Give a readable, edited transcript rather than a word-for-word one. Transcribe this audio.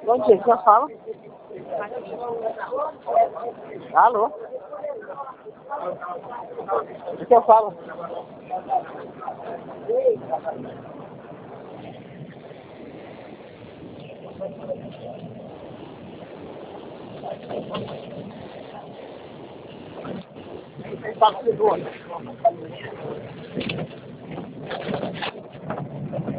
Bom dia, quem fala? Alô? Quem fala? Tá seguro.